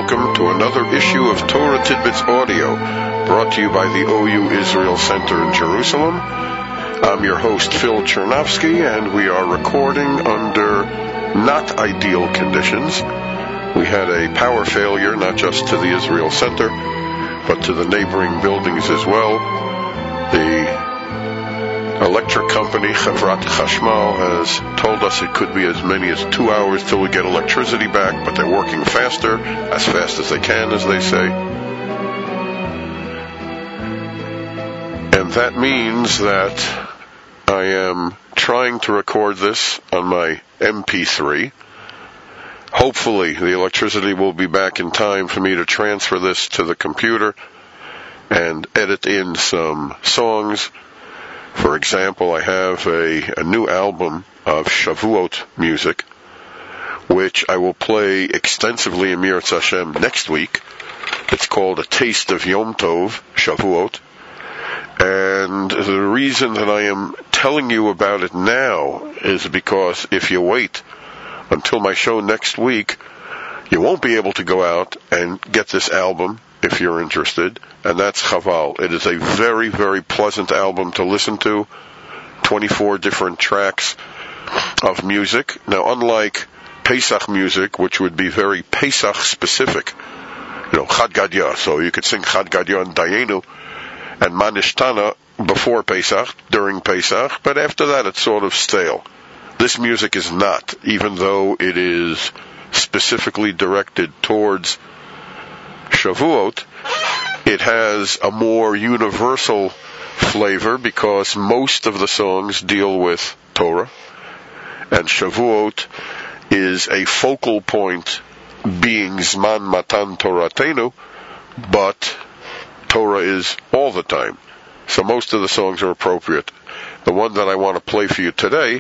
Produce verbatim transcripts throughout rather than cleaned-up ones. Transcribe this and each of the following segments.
welcome to another issue of Torah Tidbits Audio, brought to you by the O U Israel Center in Jerusalem. I'm your host, Phil Chernovsky, and we are recording under not ideal conditions. We had a power failure, not just to the Israel Center, but to the neighboring buildings as well. The electric company, Chevrat Chashmal, has told us it could be as many as two hours till we get electricity back, but they're working faster, as fast as they can, as they say. And that means that I am trying to record this on my M P three. Hopefully the electricity will be back in time for me to transfer this to the computer and edit in some songs. For example, I have a, a new album of Shavuot music, which I will play extensively in Mir Hashem next week. It's called A Taste of Yom Tov, Shavuot. And the reason that I am telling you about it now is because if you wait until my show next week, you won't be able to go out and get this album if you're interested, and that's Chaval. It is a very, very pleasant album to listen to. twenty-four different tracks of music. Now, unlike Pesach music, which would be very Pesach specific, you know, Chad Gadya, so you could sing Chad Gadya and Dayenu and Manishtana before Pesach, during Pesach, but after that it's sort of stale. This music is not, even though it is specifically directed towards Shavuot. It has a more universal flavor because most of the songs deal with Torah, and Shavuot is a focal point being Zman Matan Toratenu, but Torah is all the time. So most of the songs are appropriate. The one that I want to play for you today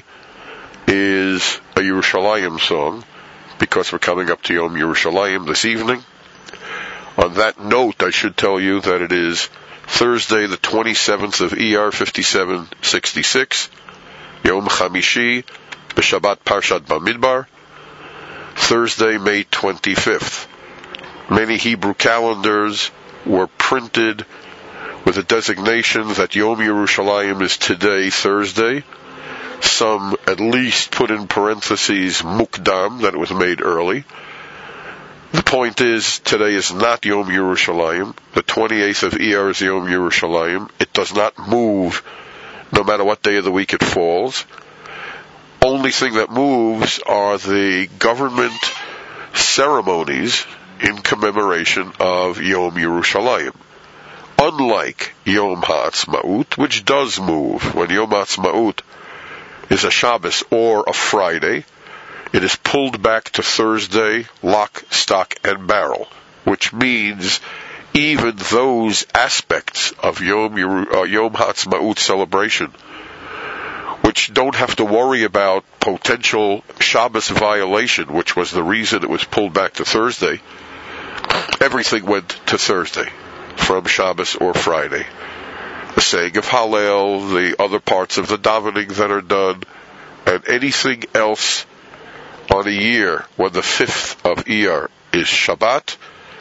is a Yerushalayim song, because we're coming up to Yom Yerushalayim this evening. On that note, I should tell you that it is Thursday, the twenty-seventh of E R fifty-seven sixty-six, Yom Chamishi, B'Shabbat Parshat Bamidbar, Thursday, May twenty-fifth. Many Hebrew calendars were printed with a designation that Yom Yerushalayim is today, Thursday. Some at least put in parentheses Mukdam, that it was made early. The point is, today is not Yom Yerushalayim. The twenty-eighth of Iyar is Yom Yerushalayim. It does not move no matter what day of the week it falls. Only thing that moves are the government ceremonies in commemoration of Yom Yerushalayim. Unlike Yom HaAtzmaut, which does move. When Yom HaAtzmaut is a Shabbos or a Friday, it is pulled back to Thursday, lock, stock, and barrel, which means even those aspects of Yom, uh, Yom HaAtzmaut celebration, which don't have to worry about potential Shabbos violation, which was the reason it was pulled back to Thursday, everything went to Thursday from Shabbos or Friday. The saying of Hallel, the other parts of the davening that are done, and anything else on a year when the fifth of Iyar is Shabbat,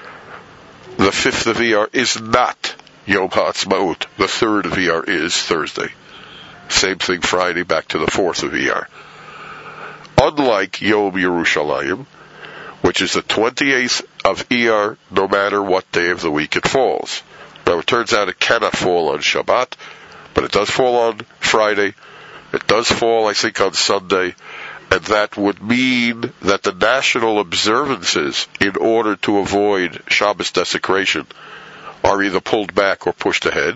the fifth of Iyar is not Yom HaAtzmaut. The third of Iyar is Thursday. Same thing Friday, back to the fourth of Iyar. Unlike Yom Yerushalayim, which is the twenty-eighth of Iyar, no matter what day of the week it falls. Now, it turns out it cannot fall on Shabbat, but it does fall on Friday. It does fall, I think, on Sunday. And that would mean that the national observances, in order to avoid Shabbos desecration, are either pulled back or pushed ahead,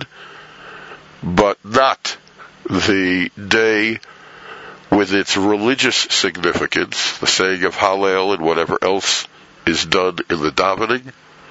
but not the day with its religious significance, the saying of Hallel and whatever else is done in the davening.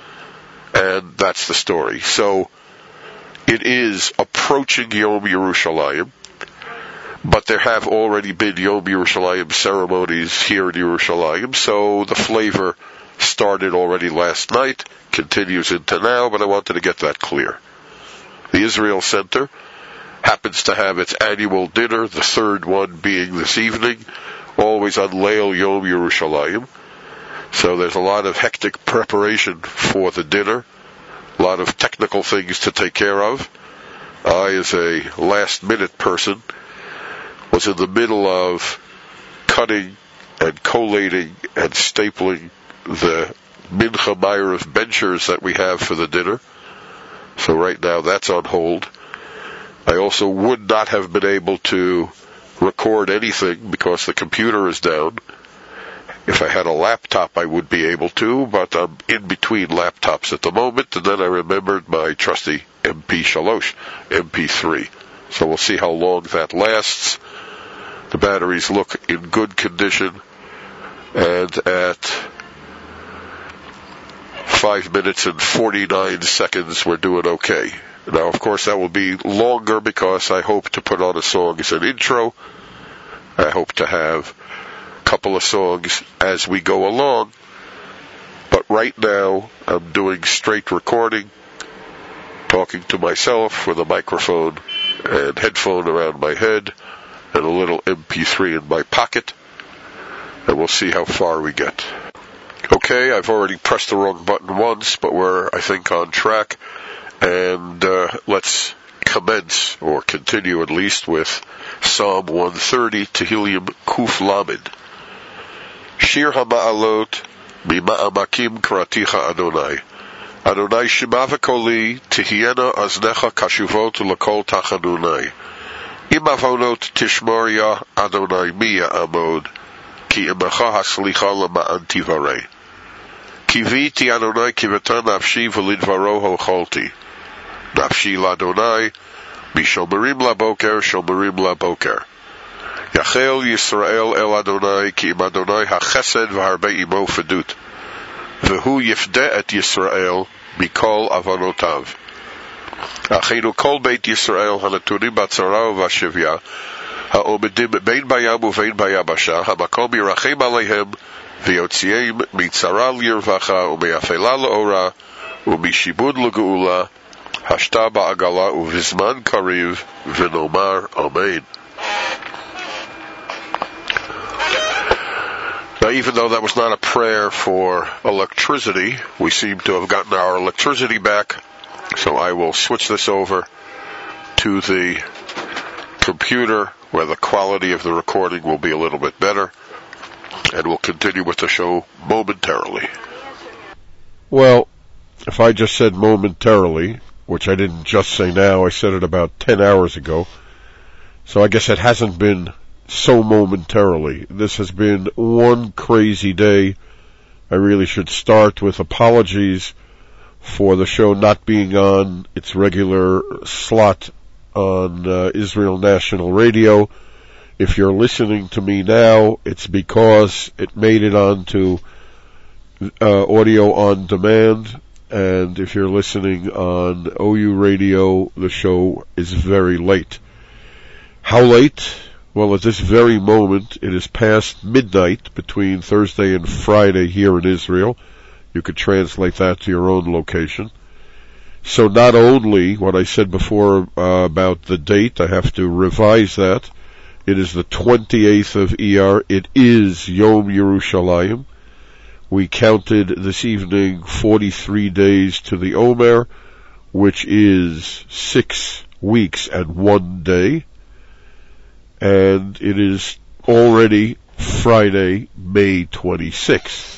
And that's the story. So it is approaching Yom Yerushalayim, but there have already been Yom Yerushalayim ceremonies here in Yerushalayim, so the flavor started already last night, continues into now, but I wanted to get that clear. The Israel Center happens to have its annual dinner, the third one being this evening, always on Leil Yom Yerushalayim. So there's a lot of hectic preparation for the dinner, a lot of technical things to take care of. I, as a last-minute person, was in the middle of cutting and collating and stapling the Mincha Ma'ariv benchers that we have for the dinner. So right now that's on hold. I also would not have been able to record anything because the computer is down. If I had a laptop, I would be able to, but I'm in between laptops at the moment, and then I remembered my trusty M P three, M P three. So we'll see how long that lasts. The batteries look in good condition, and at five minutes and forty-nine seconds, we're doing okay. Now, of course, that will be longer because I hope to put on a song as an intro. I hope to have a couple of songs as we go along. But right now, I'm doing straight recording, talking to myself with a microphone and headphone around my head and a little M P three in my pocket. And we'll see how far we get. Okay, I've already pressed the wrong button once, but we're, I think, on track. And uh, let's commence, or continue at least, with Psalm one thirty, Tehillim Kuf Lamed. Shir HaMa'alot, Mima'amakim Kraticha Adonai. Adonai Shema v'koli, Tihiena aznecha kashuvot l'kol tachanunai. Im avonot tishmor ya Adonai mi ya'amod, ki imecha haslicha lema'an tivarei. Kiviti Adonai kiveta nafshi v'lidvaro hocholti. Nafshi l'Adonai, mishomerim laboker, shomerim laboker. Yachel Yisrael el Adonai, ki im Adonai hachesed v'harbe imo fedut. V'hu yifde et Yisrael, mikol avonotav. Achenu kol beit Yisrael hanatunim batzara v'ashivya, ha'omedim bein bayam uvein bayabasha, hamakom yirachem aleihem, v'yotziim mitzara l'yirvacha, u'meyafela l'ora, u'mishibud l'geula, hashta ba'agala uvizman kariv v'nomar amen. Now, even though that was not a prayer for electricity, we seem to have gotten our electricity back, so I will switch this over to the computer where the quality of the recording will be a little bit better, and we'll continue with the show momentarily. Well, if I just said momentarily, which I didn't just say now, I said it about ten hours ago, so I guess it hasn't been so momentarily. This has been one crazy day. I really should start with apologies for the show not being on its regular slot on uh, Israel National Radio. If you're listening to me now, it's because it made it onto uh, audio on demand. And if you're listening on O U Radio, the show is very late. How late? Well, at this very moment, it is past midnight between Thursday and Friday here in Israel. You could translate that to your own location. So not only what I said before uh, about the date, I have to revise that. It is the twenty-eighth of Iyar. It is Yom Yerushalayim. We counted this evening forty-three days to the Omer, which is six weeks and one day. And it is already Friday, May twenty-sixth.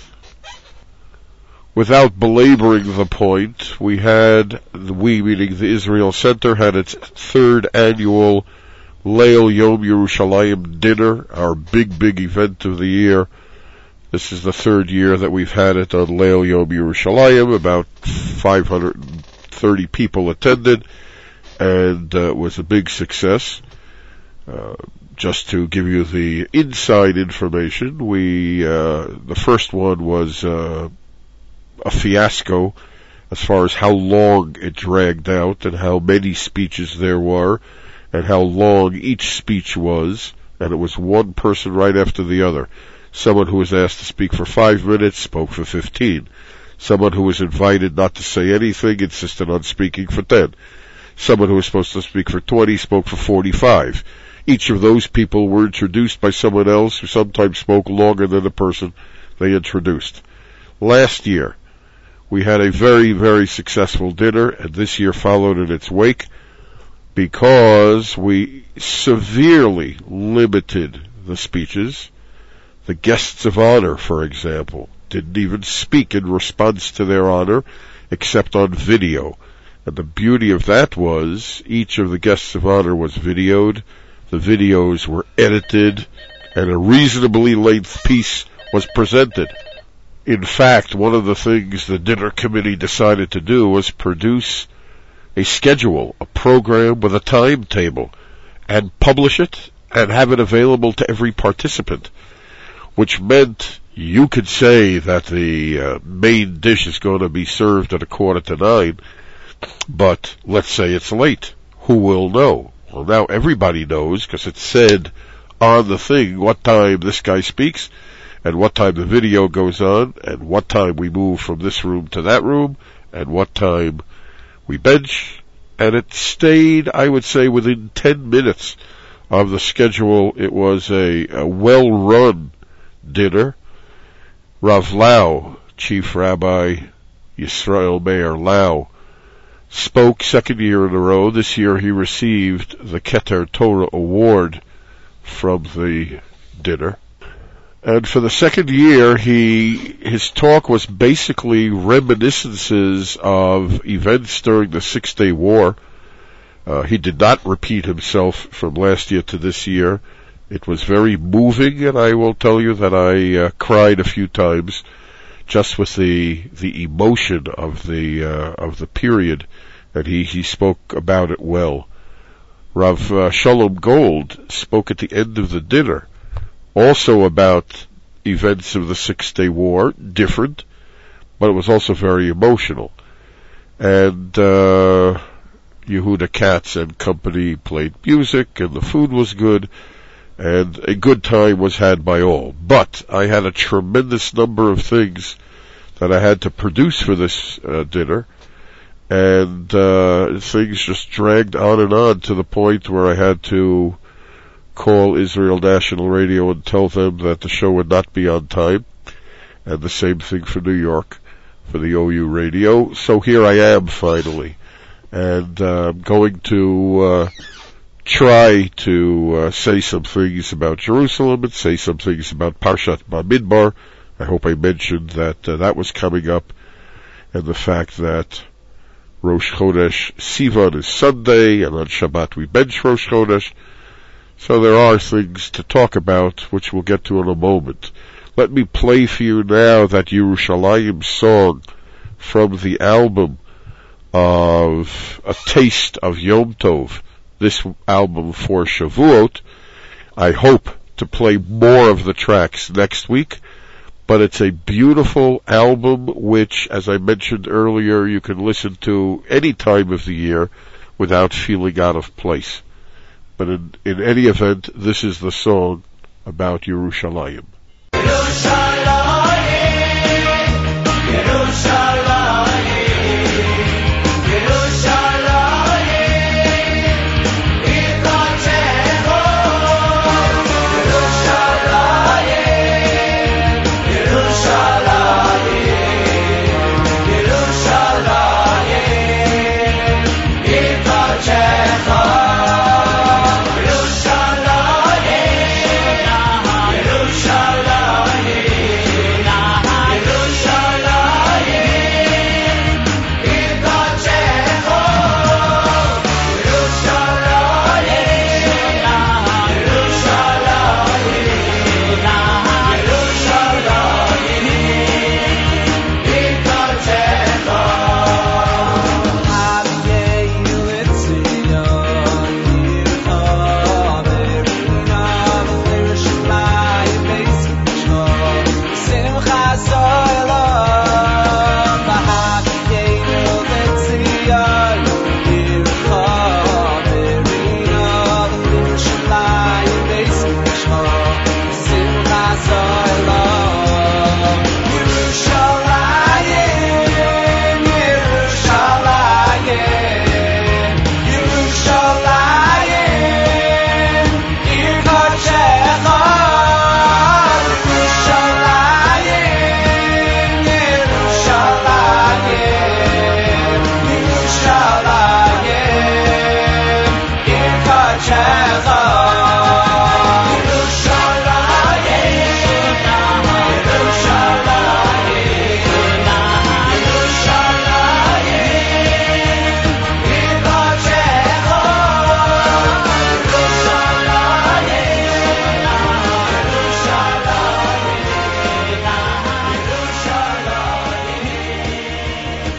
Without belaboring the point, we had, we meaning the Israel Center, had its third annual Leil Yom Yerushalayim dinner, our big, big event of the year. This is the third year that we've had it on Leil Yom Yerushalayim. About five hundred thirty people attended, and uh, it was a big success. Uh, just to give you the inside information, we, uh, the first one was, uh, a fiasco as far as how long it dragged out and how many speeches there were and how long each speech was, and it was one person right after the other. Someone who was asked to speak for five minutes spoke for fifteen. Someone who was invited not to say anything insisted on speaking for ten. Someone who was supposed to speak for twenty spoke for forty-five. Each of those people were introduced by someone else who sometimes spoke longer than the person they introduced. Last year, we had a very, very successful dinner, and this year followed in its wake because we severely limited the speeches. The guests of honor, for example, didn't even speak in response to their honor except on video. And the beauty of that was each of the guests of honor was videoed, the videos were edited, and a reasonably length piece was presented. In fact, one of the things the dinner committee decided to do was produce a schedule, a program with a timetable, and publish it and have it available to every participant, which meant you could say that the uh, main dish is going to be served at a quarter to nine, but let's say it's late. Who will know? Well, now everybody knows because it's said on the thing what time this guy speaks and what time the video goes on and what time we move from this room to that room and what time we bench. And it stayed, I would say, within ten minutes of the schedule. It was a, a well-run dinner. Rav Lau, Chief Rabbi Yisrael Meir Lau, spoke second year in a row. This year he received the Keter Torah Award from the dinner. And for the second year, he his talk was basically reminiscences of events during the Six-Day War. Uh, he did not repeat himself from last year to this year. It was very moving, and I will tell you that I uh, cried a few times just with the the emotion of the uh, of the period, and he, he spoke about it well. Rav uh, Shalom Gold spoke at the end of the dinner also about events of the Six-Day War, different, but it was also very emotional. And uh, Yehuda Katz and company played music, and the food was good, and a good time was had by all. But I had a tremendous number of things that I had to produce for this uh, dinner, and uh, things just dragged on and on to the point where I had to call Israel National Radio and tell them that the show would not be on time, and the same thing for New York, for the O U radio. So here I am finally, and uh, I'm going to uh, try to uh, say some things about Jerusalem and say some things about Parshat Bamidbar. I hope I mentioned that uh, that was coming up, and the fact that Rosh Chodesh Sivan is Sunday, and on Shabbat we bench Rosh Chodesh. So there are things to talk about, which we'll get to in a moment. Let me play for you now that Yerushalayim song from the album of A Taste of Yom Tov, this album for Shavuot. I hope to play more of the tracks next week, but it's a beautiful album which, as I mentioned earlier, you can listen to any time of the year without feeling out of place. But in, in any event, this is the song about Yerushalayim. Yerushalayim, Yerushalayim, Yerushalayim, Yikatecho, Yerushalayim, Yerushalayim, Yerushalayim, Yikatecho. Yerushalayim,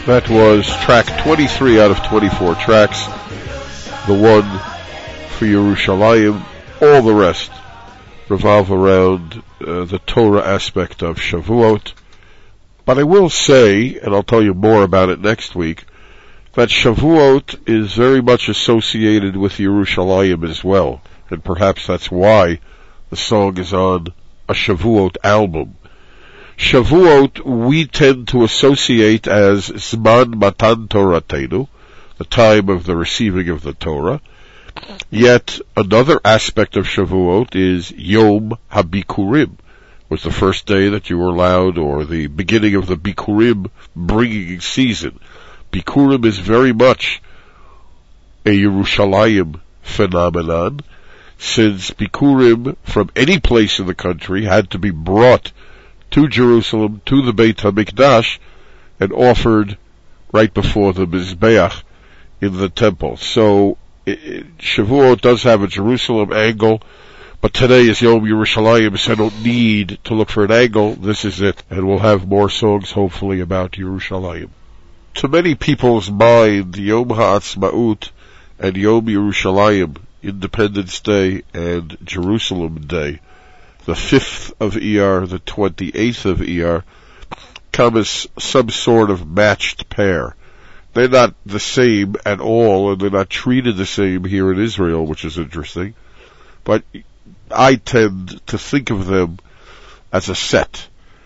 That was track twenty-three out of twenty-four tracks. The one for Yerushalayim. All the rest revolve around uh, the Torah aspect of Shavuot. But I will say, and I'll tell you more about it next week, that Shavuot is very much associated with Yerushalayim as well. And perhaps that's why the song is on a Shavuot album. Shavuot we tend to associate as Zman Matan Toratenu, the time of the receiving of the Torah. Yet another aspect of Shavuot is Yom HaBikurim, was the first day that you were allowed, or the beginning of the Bikurim bringing season. Bikurim is very much a Yerushalayim phenomenon, since Bikurim from any place in the country had to be brought to Jerusalem, to the Beit HaMikdash, and offered right before the Mizbeach in the temple. So, it, it, Shavuot does have a Jerusalem angle, but today is Yom Yerushalayim, so I don't need to look for an angle. This is it, and we'll have more songs, hopefully, about Yerushalayim. To many people's mind, Yom HaAtzmaut and Yom Yerushalayim, Independence Day and Jerusalem Day, the fifth of Iyar, the twenty-eighth of Iyar, come as some sort of matched pair. They're not the same at all, and they're not treated the same here in Israel, which is interesting. But I tend to think of them as a set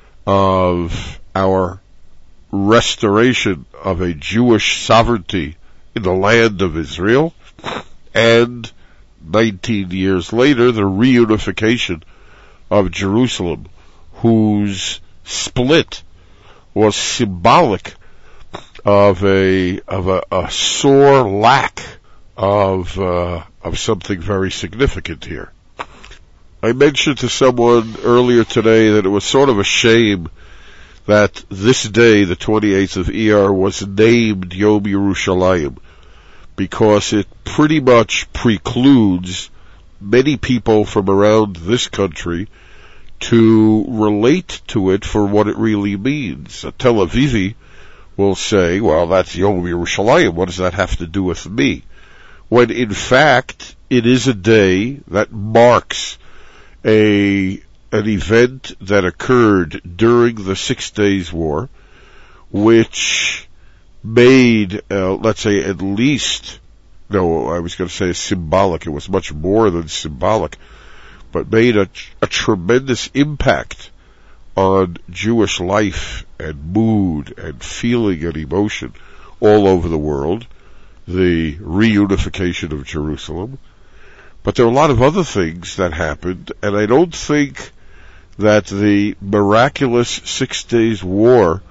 of our restoration of a Jewish sovereignty in the land of Israel, and nineteen years later, the reunification of Jerusalem, whose split was symbolic of a of a, a sore lack of uh, of something very significant here. I mentioned to someone earlier today that it was sort of a shame that this day, the twenty-eighth of Iyar, was named Yom Yerushalayim, because it pretty much precludes many people from around this country to relate to it for what it really means. A Tel Avivi will say, well, that's Yom Yerushalayim, what does that have to do with me? When in fact, it is a day that marks a an event that occurred during the Six Days War, which made, uh, let's say at least, no, I was going to say symbolic, it was much more than symbolic, but made a, a tremendous impact on Jewish life and mood and feeling and emotion all over the world, the reunification of Jerusalem. But there are a lot of other things that happened, and I don't think that the miraculous Six Days War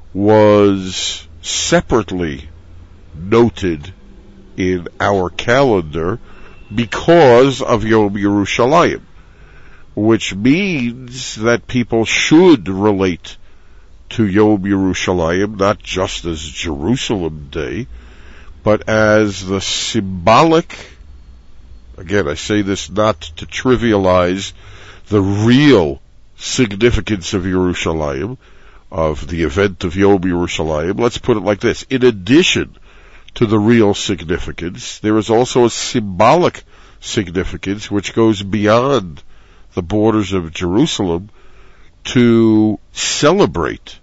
was separately noted in our calendar because of Yom Yerushalayim, which means that people should relate to Yom Yerushalayim not just as Jerusalem Day, but as the symbolic, again, I say this not to trivialize the real significance of Yerushalayim, of the event of Yom Yerushalayim. Let's put it like this. In addition to the real significance, there is also a symbolic significance which goes beyond the borders of Jerusalem to celebrate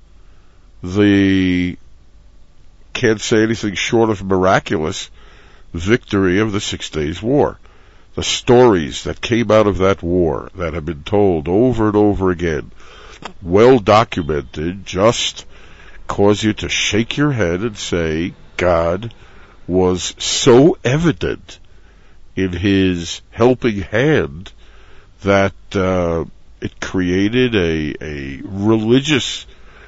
the, can't say anything short of miraculous, victory of the Six Days War. The stories that came out of that war that have been told over and over again, well documented, just cause you to shake your head and say, God was so evident in his helping hand that uh, it created a, a religious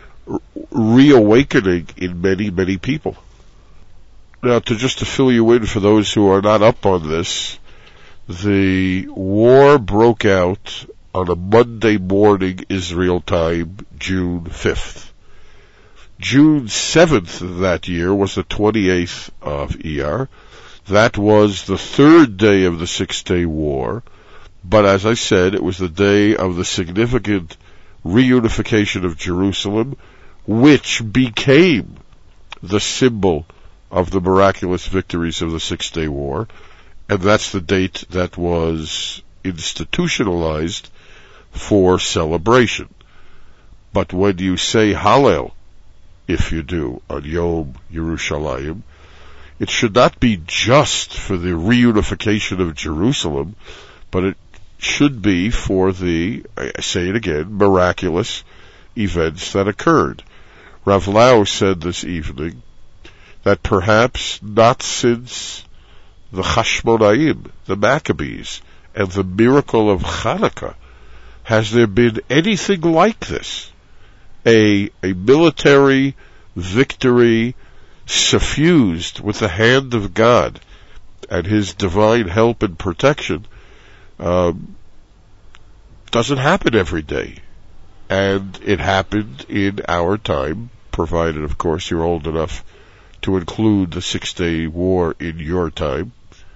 reawakening in many, many people. Now, to just to fill you in for those who are not up on this, the war broke out on a Monday morning Israel time, June fifth. June seventh of that year was the twenty-eighth of Iyar. That was the third day of the Six-Day War, but as I said, it was the day of the significant reunification of Jerusalem, which became the symbol of the miraculous victories of the Six-Day War, and that's the date that was institutionalized for celebration. But when you say Hallel, if you do, on Yom Yerushalayim, it should not be just for the reunification of Jerusalem, but it should be for the, I say it again, miraculous events that occurred. Rav Lau said this evening that perhaps not since the Hashmonaim, the Maccabees, and the miracle of Hanukkah has there been anything like this. A, a military victory suffused with the hand of God and His divine help and protection um, doesn't happen every day. And it happened in our time, provided, of course, you're old enough to include the Six-Day War in your time.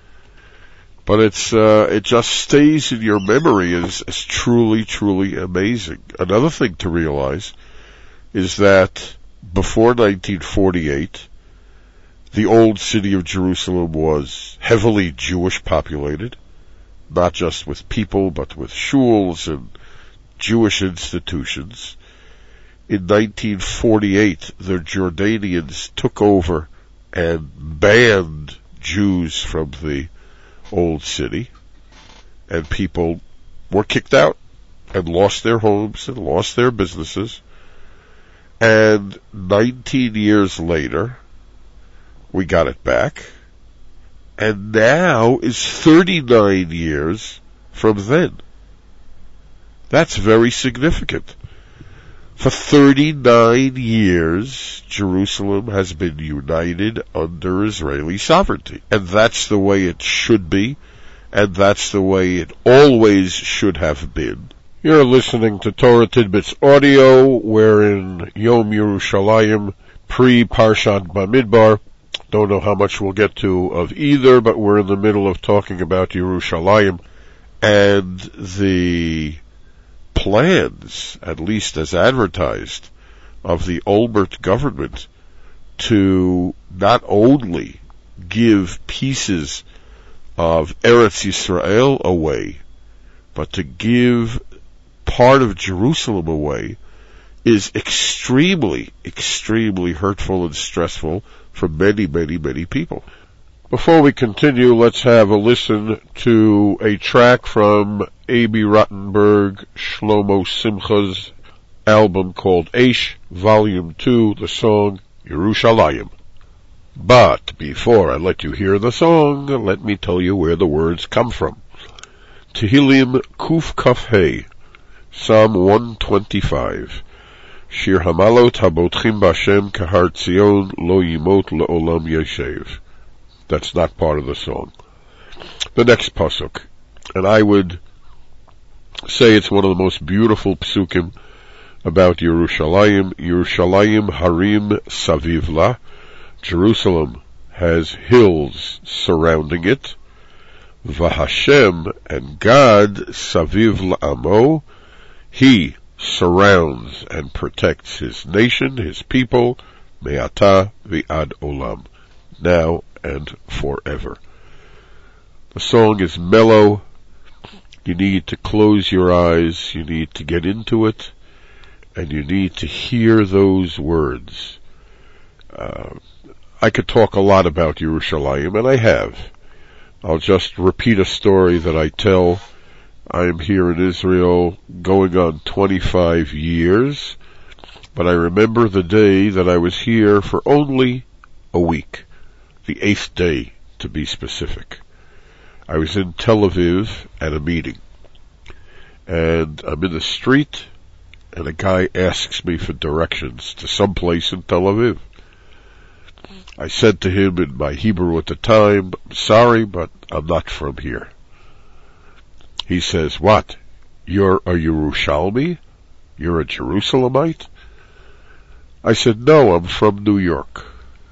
But it's uh, it just stays in your memory as, as truly, truly amazing. Another thing to realize is that before nineteen forty-eight, the old city of Jerusalem was heavily Jewish populated, not just with people, but with shuls and Jewish institutions. In nineteen forty-eight, the Jordanians took over and banned Jews from the old city, and people were kicked out and lost their homes and lost their businesses. And nineteen years later, we got it back, and now is thirty-nine years from then. That's very significant. For thirty-nine years, Jerusalem has been united under Israeli sovereignty. And that's the way it should be, and that's the way it always should have been. You're listening to Torah Tidbits Audio. We're in Yom Yerushalayim, pre-Parshat Bamidbar. Don't know how much we'll get to of either, but we're in the middle of talking about Yerushalayim and the plans, at least as advertised, of the Olmert government to not only give pieces of Eretz Yisrael away, but to give part of Jerusalem away, is extremely, extremely hurtful and stressful for many, many, many people. Before we continue, let's have a listen to a track from Abi Rottenberg, Shlomo Simcha's album called Eish, Volume two, the song Yerushalayim. But before I let you hear the song, let me tell you where the words come from. Tehillim Kuf Kaf Hey, Psalm one twenty-five. Shir Hamalot Habotchim B'Hashem Kahar Tzion Lo Yimot Le'olam Yeshev. That's not part of the song. The next pasuk, and I would say it's one of the most beautiful psukim about Yerushalayim. Yerushalayim Harim Savivla. Jerusalem has hills surrounding it. V'Hashem, and God, Saviv La'amo, He surrounds and protects His nation, His people, Me'ata v'ad olam, now and forever. The song is mellow. You need to close your eyes, you need to get into it, and you need to hear those words. Uh, I could talk a lot about Yerushalayim, and I have. I'll just repeat a story that I tell. I am here in Israel going on twenty-five years, but I remember the day that I was here for only a week, the eighth day to be specific. I was in Tel Aviv at a meeting, and I'm in the street, and a guy asks me for directions to some place in Tel Aviv. I said to him in my Hebrew at the time, I'm sorry, but I'm not from here. He says, what? You're a Yerushalmi? You're a Jerusalemite? I said, no, I'm from New York.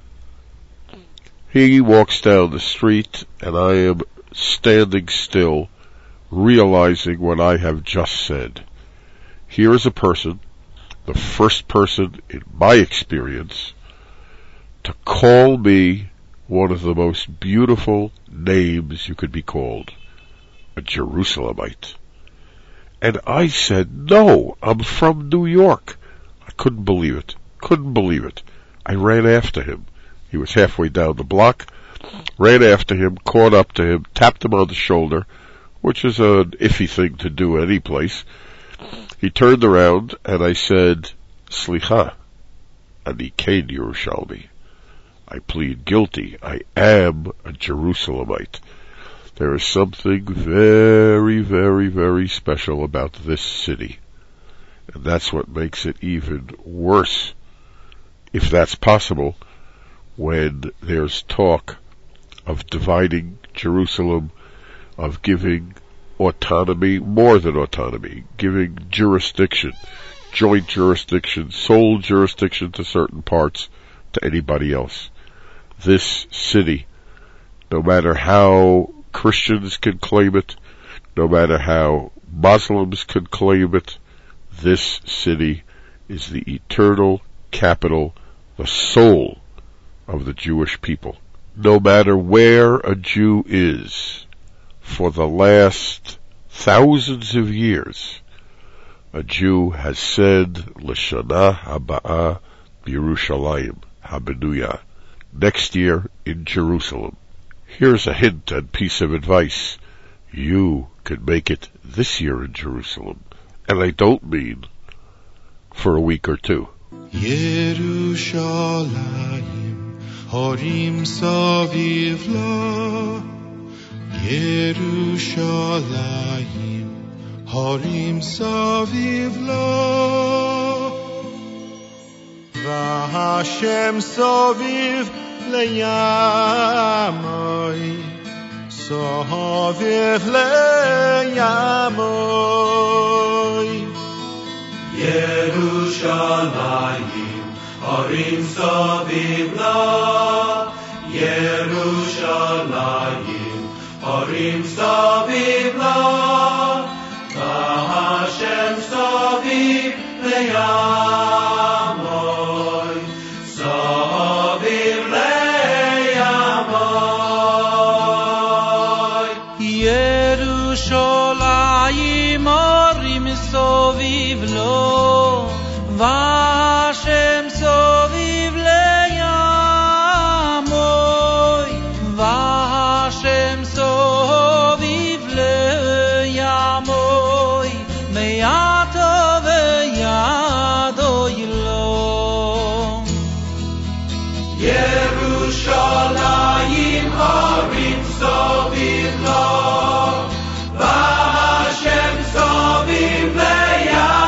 He walks down the street, and I am standing still, realizing what I have just said. Here is a person, the first person in my experience, to call me one of the most beautiful names you could be called, a Jerusalemite. And I said, no, I'm from New York. I couldn't believe it. Couldn't believe it. I ran after him. He was halfway down the block. Ran after him, caught up to him, tapped him on the shoulder, which is an iffy thing to do any place. He turned around and I said, Slicha, ani kein Yerushalmi. I plead guilty. I am a Jerusalemite. There is something very, very, very special about this city. And that's what makes it even worse, if that's possible, when there's talk of dividing Jerusalem, of giving autonomy, more than autonomy, giving jurisdiction, joint jurisdiction, sole jurisdiction to certain parts, to anybody else. This city, no matter how Christians can claim it, no matter how Muslims can claim it, this city is the eternal capital, the soul of the Jewish people. No matter where a Jew is, for the last thousands of years, a Jew has said, L'shana haba'a b'Yerushalayim habenuya, next year in Jerusalem. Here's a hint and piece of advice. You can make it this year in Jerusalem. And I don't mean for a week or two. Yerushalayim Horim Saviv La Yerushalayim Horim Saviv La V'Hashem Saviv Le'yamoy Saviv Le'yamoy Yerushalayim Harim Saviv La Yerushalayim Harim Saviv La V'Hashem Saviv Le'yamoy Saviv Le'yamoy Yerushalayim Harim Saviv La Vashem Soviv leyamoy Vashem Soviv leyamoy Me'ato ve'yado yilo Yerushalayim Harim Soviv lo Vashem Soviv leyamoy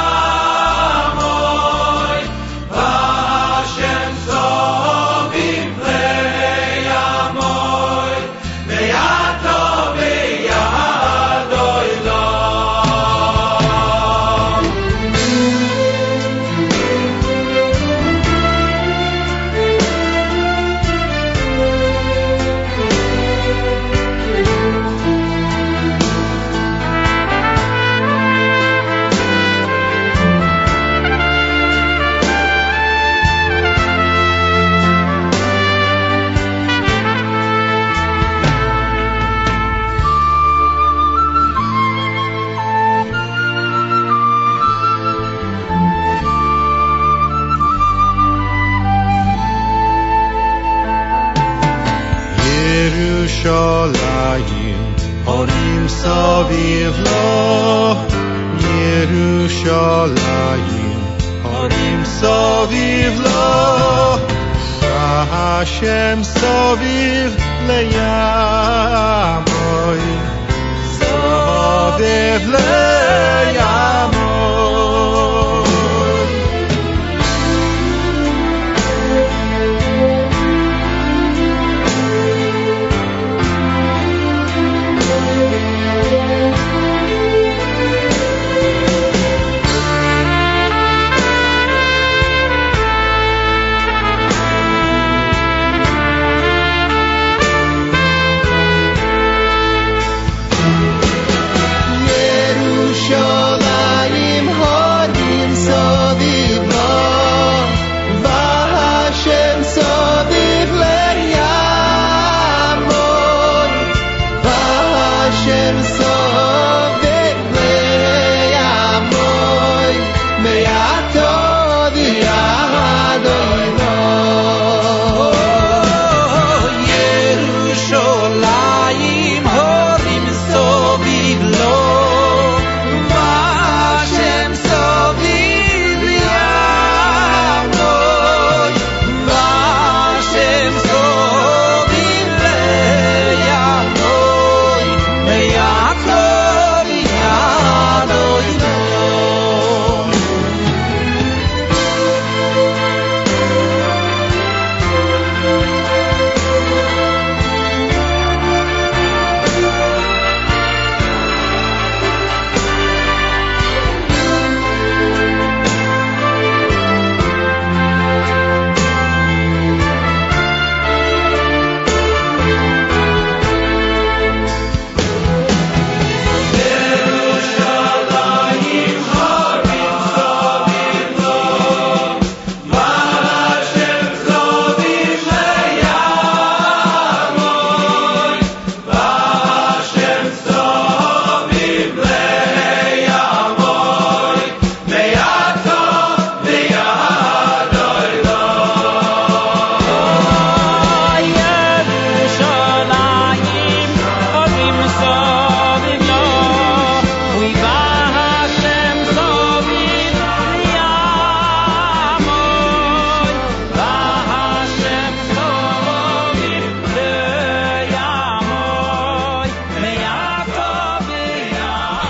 Yerushalayim Harim Saviv La Yerushalayim Harim Saviv La Hashem Saviv Le'yamoy Saviv Le'yamoy Yerushalayim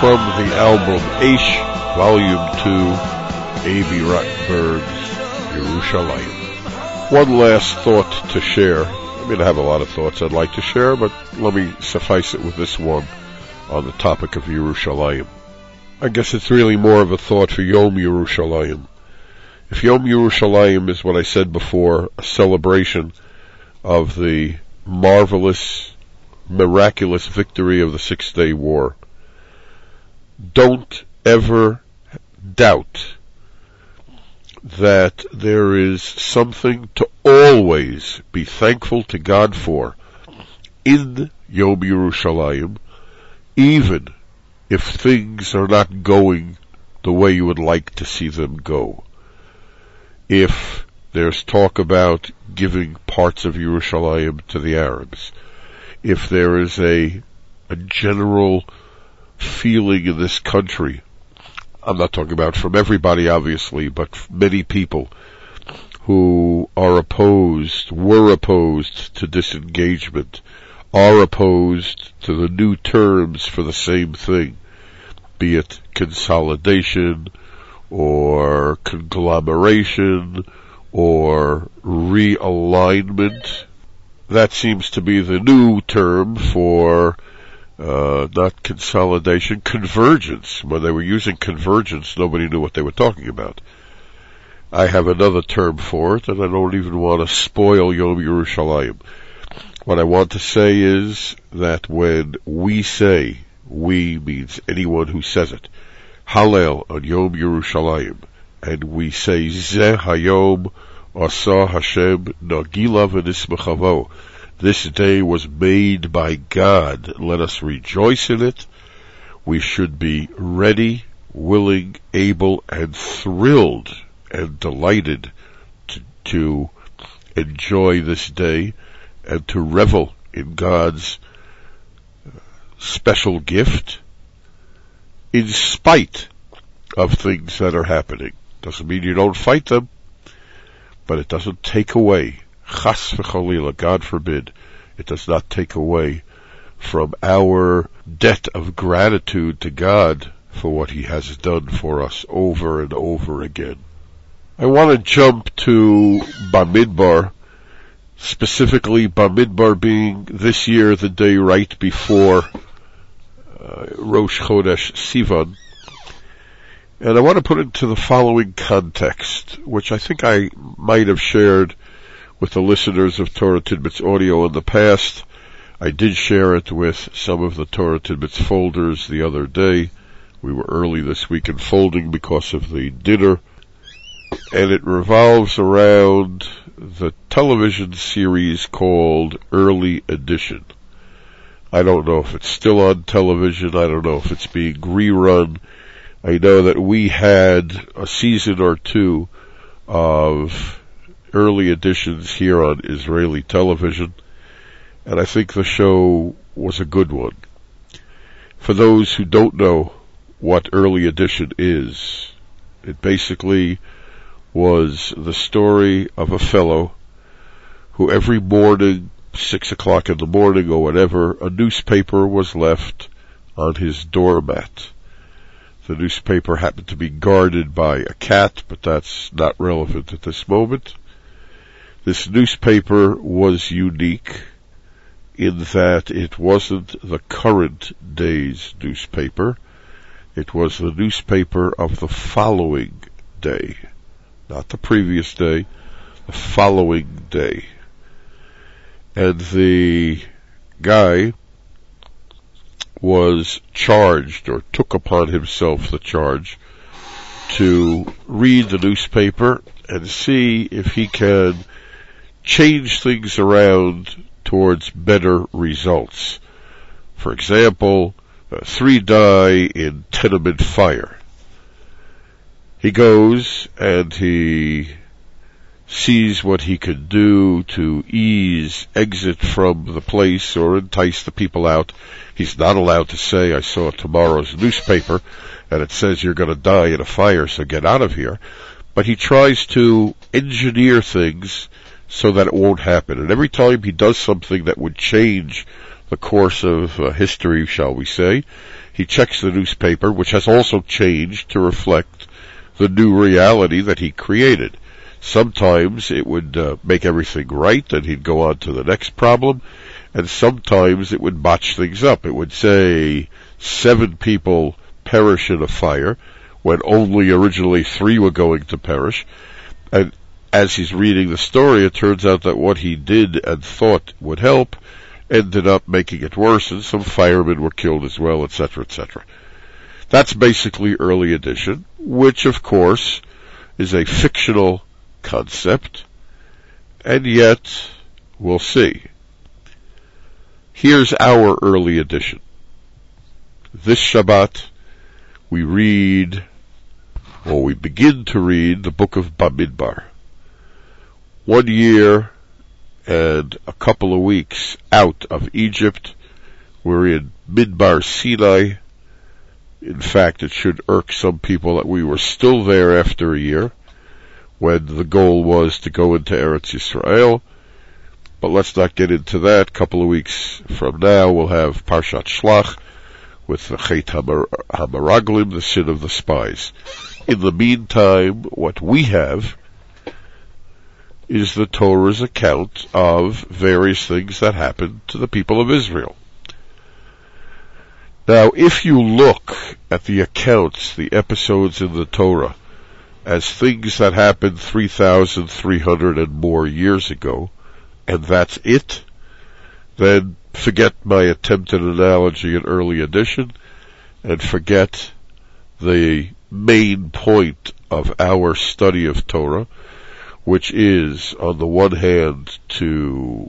from the album Aish, Volume two, Avi Rottenberg's Yerushalayim. One last thought to share. I mean, I have a lot of thoughts I'd like to share, but let me suffice it with this one on the topic of Yerushalayim. I guess it's really more of a thought for Yom Yerushalayim. If Yom Yerushalayim is what I said before, a celebration of the marvelous, miraculous victory of the Six-Day War, don't ever doubt that there is something to always be thankful to God for in Yom Yerushalayim, even if things are not going the way you would like to see them go. If there's talk about giving parts of Yerushalayim to the Arabs, if there is a, a general feeling in this country, I'm not talking about from everybody obviously, but many people who are opposed, were opposed to disengagement, are opposed to the new terms for the same thing, be it consolidation or conglomeration or realignment. That seems to be the new term for uh, not consolidation, convergence. When they were using convergence, nobody knew what they were talking about. I have another term for it, and I don't even want to spoil Yom Yerushalayim. What I want to say is that when we say, we means anyone who says it, Hallel on Yom Yerushalayim, and we say, Zeh Hayom Asa Hashem Nagila V'nismechavo, this day was made by God, let us rejoice in it. We should be ready, willing, able, and thrilled and delighted to, to enjoy this day and to revel in God's special gift in spite of things that are happening. Doesn't mean you don't fight them, but it doesn't take away, chas v'chalila, God forbid, it does not take away from our debt of gratitude to God for what He has done for us over and over again. I want to jump to Bamidbar, specifically Bamidbar being this year the day right before uh, Rosh Chodesh Sivan. And I want to put it into the following context, which I think I might have shared with the listeners of Torah Tidbits Audio in the past. I did share it with some of the Torah Tidbits folders the other day. We were early this week in folding because of the dinner. And it revolves around the television series called Early Edition. I don't know if it's still on television. I don't know if it's being rerun. I know that we had a season or two of early editions here on Israeli television, and I think the show was a good one. For those who don't know what early edition is, it basically was the story of a fellow who every morning, six o'clock in the morning or whatever, a newspaper was left on his doormat. The newspaper happened to be guarded by a cat, but that's not relevant at this moment. This newspaper was unique in that it wasn't the current day's newspaper. It was the newspaper of the following day. Not the previous day, the following day. And the guy was charged, or took upon himself the charge, to read the newspaper and see if he can change things around towards better results. For example, uh, three die in tenement fire. He goes and he sees what he can do to ease exit from the place or entice the people out. He's not allowed to say, I saw tomorrow's newspaper and it says you're going to die in a fire, so get out of here. But he tries to engineer things so that it won't happen. And every time he does something that would change the course of uh, history, shall we say, He checks the newspaper, which has also changed to reflect the new reality that he created. Sometimes it would uh, make everything right, and he'd go on to the next problem, and sometimes it would botch things up. It would say seven people perish in a fire, when only originally three were going to perish, and as he's reading the story, it turns out that what he did and thought would help ended up making it worse, and some firemen were killed as well, et cetera, et cetera. That's basically early edition, which, of course, is a fictional concept, and yet, we'll see. Here's our early edition. This Shabbat, we read, or we begin to read, the book of Bamidbar. One year and a couple of weeks out of Egypt, we're in Midbar Sinai. In fact, it should irk some people that we were still there after a year, when the goal was to go into Eretz Yisrael. But let's not get into that. A couple of weeks from now, we'll have Parshat Shlach with the Chet HaMeraglim, the sin of the spies. In the meantime, what we have is the Torah's account of various things that happened to the people of Israel. Now, if you look at the accounts, the episodes in the Torah, as things that happened three thousand three hundred and more years ago, and that's it, then forget my attempted analogy in early edition, and forget the main point of our study of Torah, which is, on the one hand, to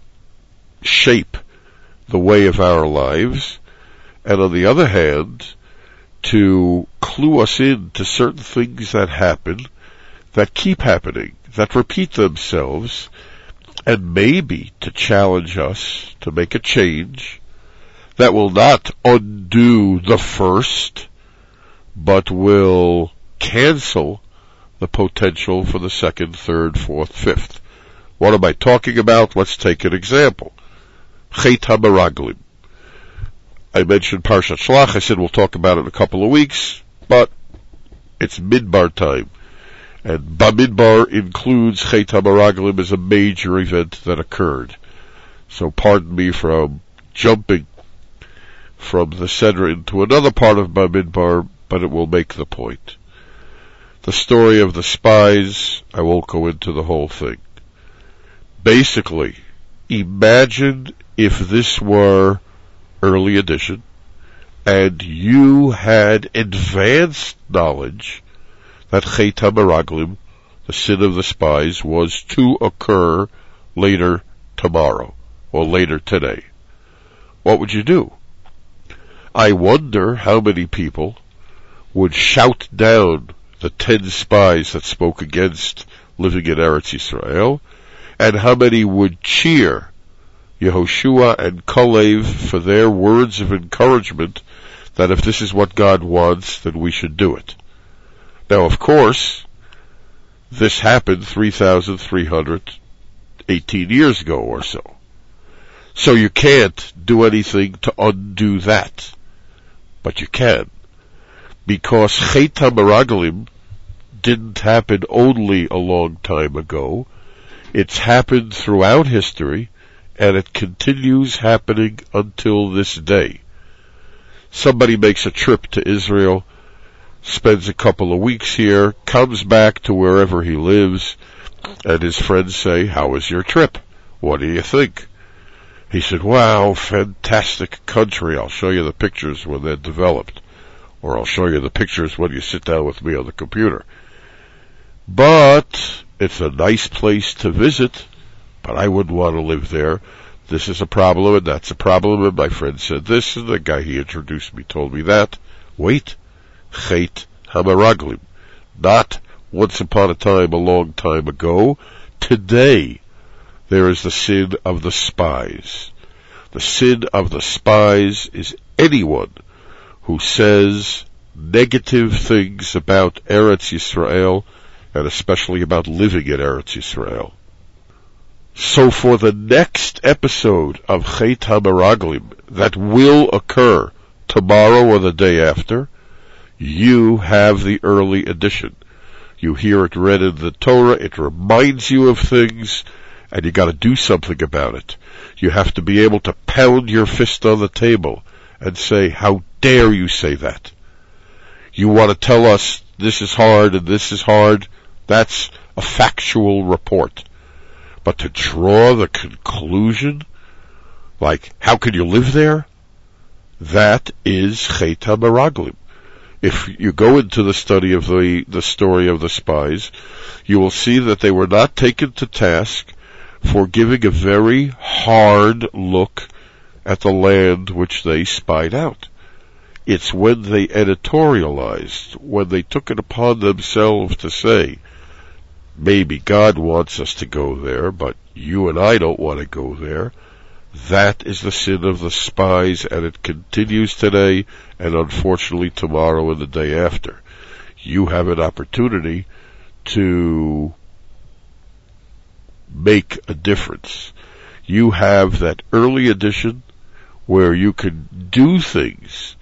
shape the way of our lives, and on the other hand, to clue us in to certain things that happen, that keep happening, that repeat themselves, and maybe to challenge us to make a change that will not undo the first, but will cancel the potential for the second, third, fourth, fifth. What am I talking about? Let's take an example. Chet HaMeraglim. I mentioned Parshat Shlach. I said we'll talk about it in a couple of weeks, but it's Midbar time. And Bamidbar includes Chet HaMeraglim as a major event that occurred. So pardon me from jumping from the Sedra into another part of Bamidbar, but it will make the point. The story of the spies, I won't go into the whole thing. Basically, imagine if this were early edition, and you had advanced knowledge that Chet HaMeraglim, the sin of the spies, was to occur later tomorrow, or later today. What would you do? I wonder how many people would shout down the ten spies that spoke against living in Eretz Yisrael, and how many would cheer Yehoshua and Kalev for their words of encouragement that if this is what God wants, then we should do it. Now, of course, this happened three thousand three hundred eighteen years ago or so. So you can't do anything to undo that. But you can. Because Chet HaMeraglim didn't happen only a long time ago. It's happened throughout history, and it continues happening until this day. Somebody makes a trip to Israel, spends a couple of weeks here, comes back to wherever he lives, and his friends say, "How was your trip? What do you think?" He said, "Wow, fantastic country. I'll show you the pictures when they're developed. Or I'll show you the pictures when you sit down with me on the computer. But it's a nice place to visit, but I wouldn't want to live there. This is a problem, and that's a problem, and my friend said this, and the guy he introduced me told me that." Wait. Chet HaMeraglim. Not once upon a time, a long time ago. Today, there is the sin of the spies. The sin of the spies is anyone who says negative things about Eretz Yisrael, and especially about living in Eretz Yisrael. So for the next episode of Chet HaMeraglim that will occur tomorrow or the day after, you have the early edition. You hear it read in the Torah, it reminds you of things, and you gotta do something about it. You have to be able to pound your fist on the table and say, how dare you say that? You want to tell us this is hard and this is hard? That's a factual report. But to draw the conclusion, like, how can you live there? That is Chet HaMeraglim. If you go into the study of the, the story of the spies, you will see that they were not taken to task for giving a very hard look at the land which they spied out. It's when they editorialized, when they took it upon themselves to say, maybe God wants us to go there, but you and I don't want to go there. That is the sin of the spies, and it continues today, and unfortunately tomorrow and the day after. You have an opportunity to make a difference. You have that early edition where you can do things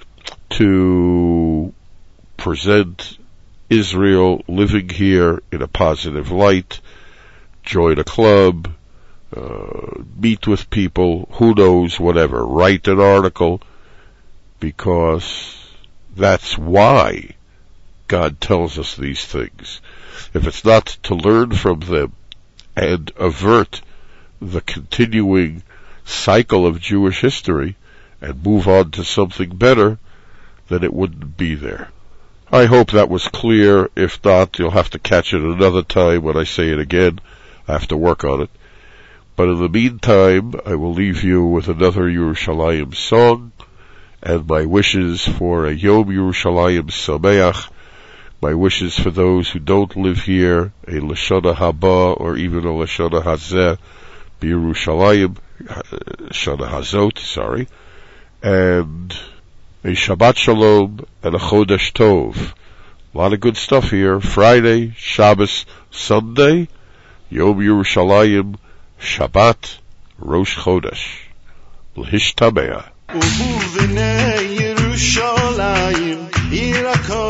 to present Israel living here in a positive light, join a club, uh, meet with people, who knows, whatever, write an article, because that's why God tells us these things. If it's not to learn from them and avert the continuing cycle of Jewish history and move on to something better, then it wouldn't be there. I hope that was clear. If not, you'll have to catch it another time when I say it again. I have to work on it. But in the meantime, I will leave you with another Yerushalayim song and my wishes for a Yom Yerushalayim Sameach, my wishes for those who don't live here, a Lashana Haba or even a Lashana Hazeh, Yerushalayim, Shana Hazot, sorry, and a Shabbat Shalom and a Chodesh Tov. A lot of good stuff here. Friday, Shabbos, Sunday, Yom Yerushalayim, Shabbat, Rosh Chodesh. L'hishtamea. ובבני ירושלים עיר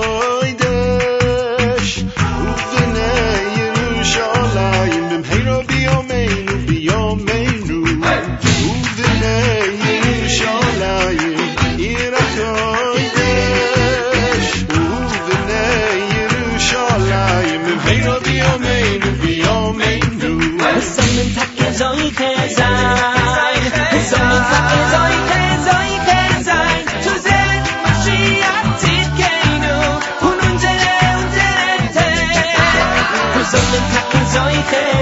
הקודש ובבני ירושלים במהרה ביומנו ביומנו ובבני ירושלים עיר הקודש ובבני ירושלים במהרה ביומנו ביומנו Something tacky zoi kezai Something tacky zoi kezoi kezai To zen Mashiach tzidkeinu Ununzere unzerete Something tacky zoi kezai